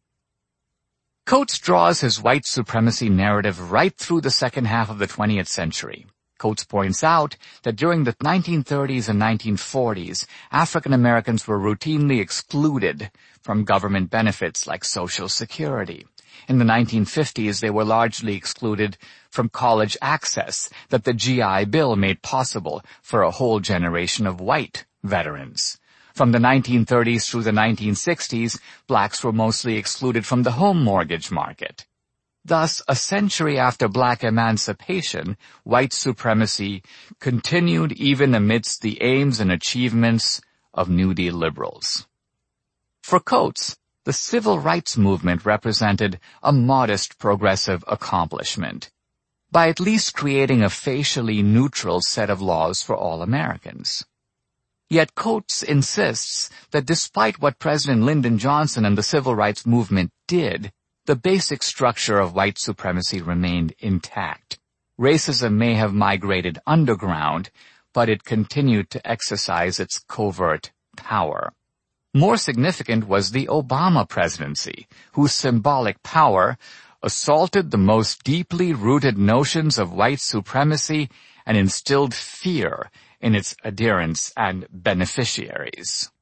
C: Coates draws his white supremacy narrative right through the second half of the 20th century. Coates points out that during the 1930s and 1940s, African Americans were routinely excluded from government benefits like Social Security. In the 1950s, they were largely excluded from college access that the GI Bill made possible for a whole generation of white veterans. From the 1930s through the 1960s, blacks were mostly excluded from the home mortgage market. Thus, a century after black emancipation, white supremacy continued even amidst the aims and achievements of New Deal liberals. For Coates, the civil rights movement represented a modest progressive accomplishment, by at least creating a facially neutral set of laws for all Americans. Yet Coates insists that despite what President Lyndon Johnson and the civil rights movement did, the basic structure of white supremacy remained intact. Racism may have migrated underground, but it continued to exercise its covert power. More significant was the Obama presidency, whose symbolic power assaulted the most deeply rooted notions of white supremacy and instilled fear in its adherents and beneficiaries.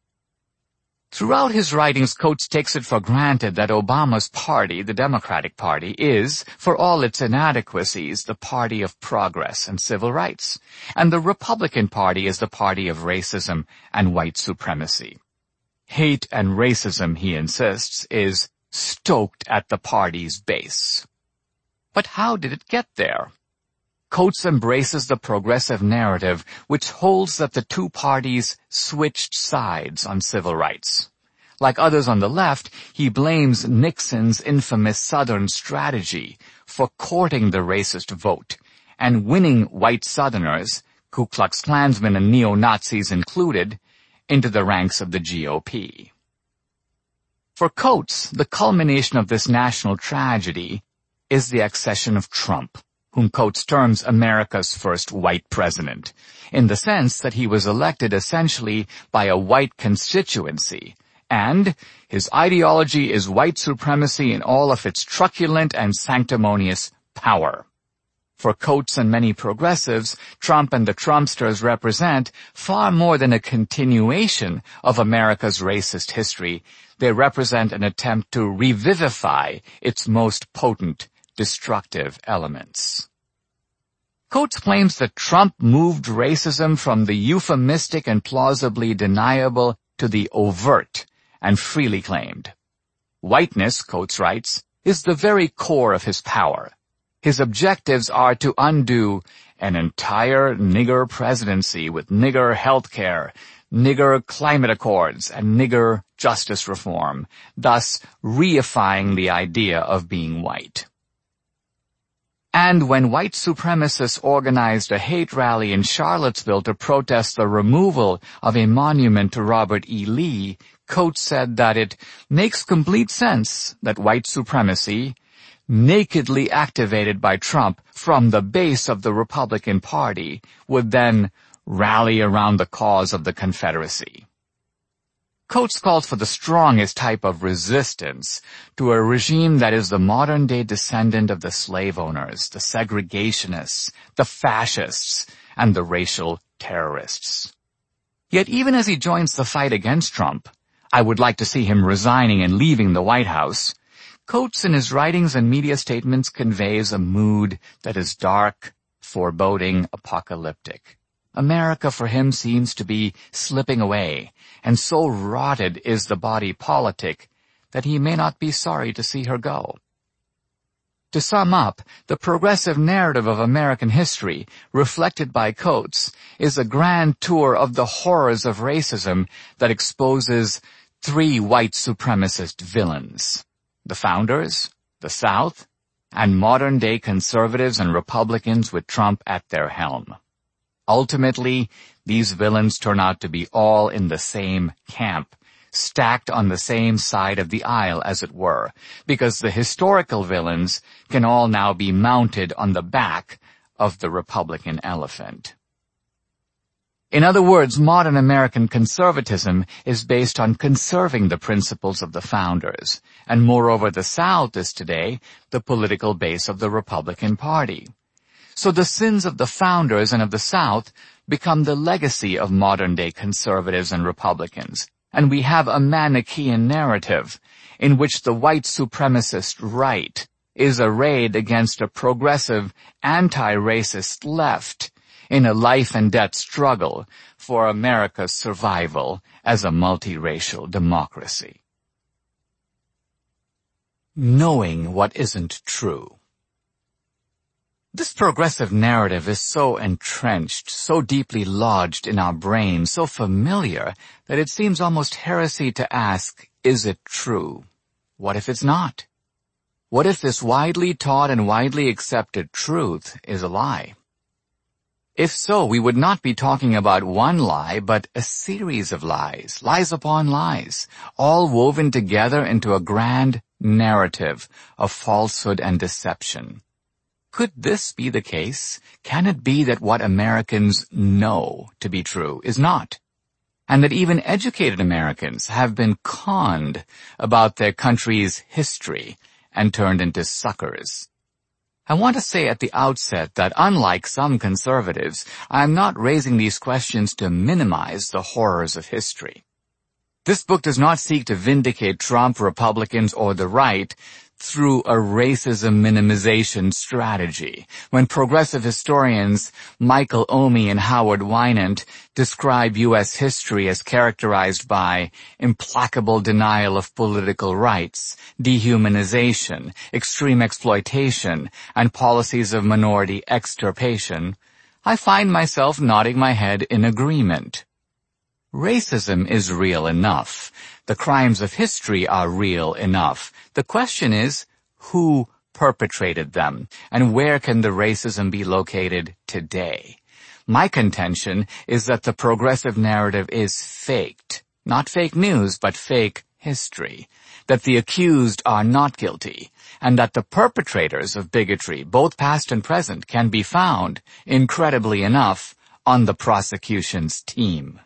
C: Throughout his writings, Coates takes it for granted that Obama's party, the Democratic Party, is, for all its inadequacies, the party of progress and civil rights, and the Republican Party is the party of racism and white supremacy. Hate and racism, he insists, is stoked at the party's base. But how did it get there? Coates embraces the progressive narrative which holds that the two parties switched sides on civil rights. Like others on the left, he blames Nixon's infamous Southern strategy for courting the racist vote and winning white Southerners, Ku Klux Klansmen and neo-Nazis included, into the ranks of the GOP. For Coates, the culmination of this national tragedy is the accession of Trump, whom Coates terms America's first white president, in the sense that he was elected essentially by a white constituency, and his ideology is white supremacy in all of its truculent and sanctimonious power. For Coates and many progressives, Trump and the Trumpsters represent far more than a continuation of America's racist history. They represent an attempt to revivify its most potent, destructive elements. Coates claims that Trump moved racism from the euphemistic and plausibly deniable to the overt and freely claimed. Whiteness, Coates writes, is the very core of his power. His objectives are to undo an entire nigger presidency with nigger health care, nigger climate accords, and nigger justice reform, thus reifying the idea of being white. And when white supremacists organized a hate rally in Charlottesville to protest the removal of a monument to Robert E. Lee, Coates said that it makes complete sense that white supremacy, nakedly activated by Trump from the base of the Republican Party, would then rally around the cause of the Confederacy. Coates calls for the strongest type of resistance to a regime that is the modern-day descendant of the slave owners, the segregationists, the fascists, and the racial terrorists. Yet even as he joins the fight against Trump, I would like to see him resigning and leaving the White House, Coates in his writings and media statements conveys a mood that is dark, foreboding, apocalyptic. America for him seems to be slipping away, and so rotted is the body politic that he may not be sorry to see her go. To sum up, the progressive narrative of American history, reflected by Coates, is a grand tour of the horrors of racism that exposes three white supremacist villains: the founders, the South, and modern-day conservatives and Republicans with Trump at their helm. Ultimately, these villains turn out to be all in the same camp, stacked on the same side of the aisle, as it were, because the historical villains can all now be mounted on the back of the Republican elephant. In other words, modern American conservatism is based on conserving the principles of the founders, and moreover the South is today the political base of the Republican Party. So the sins of the founders and of the South become the legacy of modern-day conservatives and Republicans, and we have a Manichaean narrative in which the white supremacist right is arrayed against a progressive, anti-racist left in a life-and-death struggle for America's survival as a multiracial democracy. Knowing what isn't true. This progressive narrative is so entrenched, so deeply lodged in our brains, so familiar, that it seems almost heresy to ask, is it true? What if it's not? What if this widely taught and widely accepted truth is a lie? If so, we would not be talking about one lie, but a series of lies, lies upon lies, all woven together into a grand narrative of falsehood and deception. Could this be the case? Can it be that what Americans know to be true is not? And that even educated Americans have been conned about their country's history and turned into suckers? I want to say at the outset that unlike some conservatives, I am not raising these questions to minimize the horrors of history. This book does not seek to vindicate Trump, Republicans, or the right through a racism minimization strategy. When progressive historians Michael Omi and Howard Winant describe U.S. history as characterized by implacable denial of political rights, dehumanization, extreme exploitation, and policies of minority extirpation, I find myself nodding my head in agreement. Racism is real enough. The crimes of history are real enough. The question is, who perpetrated them, and where can the racism be located today? My contention is that the progressive narrative is faked. Not fake news, but fake history. That the accused are not guilty, and that the perpetrators of bigotry, both past and present, can be found, incredibly enough, on the prosecution's team.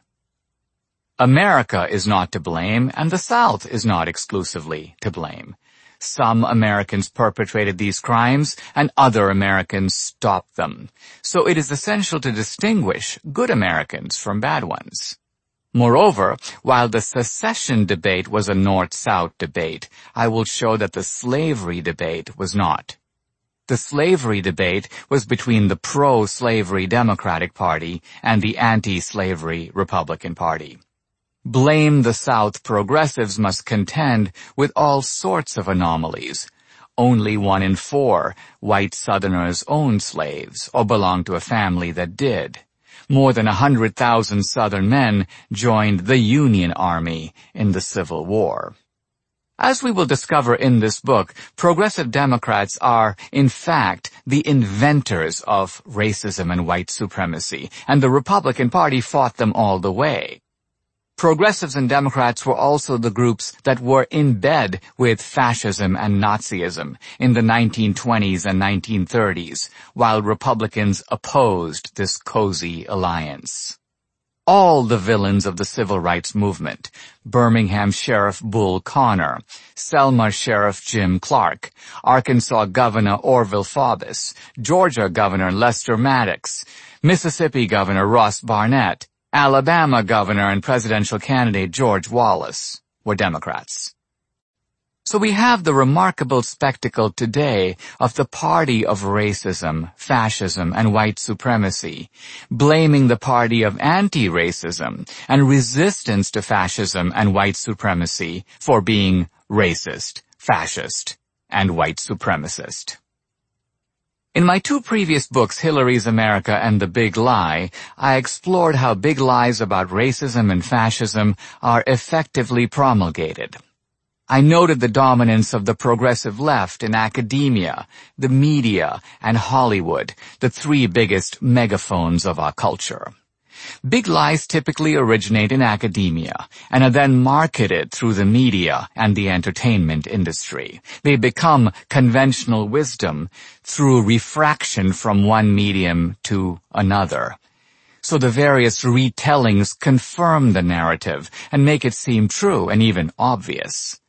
C: America is not to blame, and the South is not exclusively to blame. Some Americans perpetrated these crimes, and other Americans stopped them. So it is essential to distinguish good Americans from bad ones. Moreover, while the secession debate was a North-South debate, I will show that the slavery debate was not. The slavery debate was between the pro-slavery Democratic Party and the anti-slavery Republican Party. Blame the South progressives must contend with all sorts of anomalies. Only 1 in 4 white Southerners owned slaves or belonged to a family that did. More than 100,000 Southern men joined the Union Army in the Civil War. As we will discover in this book, progressive Democrats are, in fact, the inventors of racism and white supremacy, and the Republican Party fought them all the way. Progressives and Democrats were also the groups that were in bed with fascism and Nazism in the 1920s and 1930s, while Republicans opposed this cozy alliance. All the villains of the civil rights movement, Birmingham Sheriff Bull Connor, Selma Sheriff Jim Clark, Arkansas Governor Orville Faubus, Georgia Governor Lester Maddox, Mississippi Governor Ross Barnett, Alabama Governor and presidential candidate George Wallace were Democrats. So we have the remarkable spectacle today of the party of racism, fascism, and white supremacy, blaming the party of anti-racism and resistance to fascism and white supremacy for being racist, fascist, and white supremacist. In my 2 previous books, Hillary's America and The Big Lie, I explored how big lies about racism and fascism are effectively promulgated. I noted the dominance of the progressive left in academia, the media, and Hollywood, the 3 biggest megaphones of our culture. Big lies typically originate in academia and are then marketed through the media and the entertainment industry. They become conventional wisdom through refraction from one medium to another. So the various retellings confirm the narrative and make it seem true and even obvious.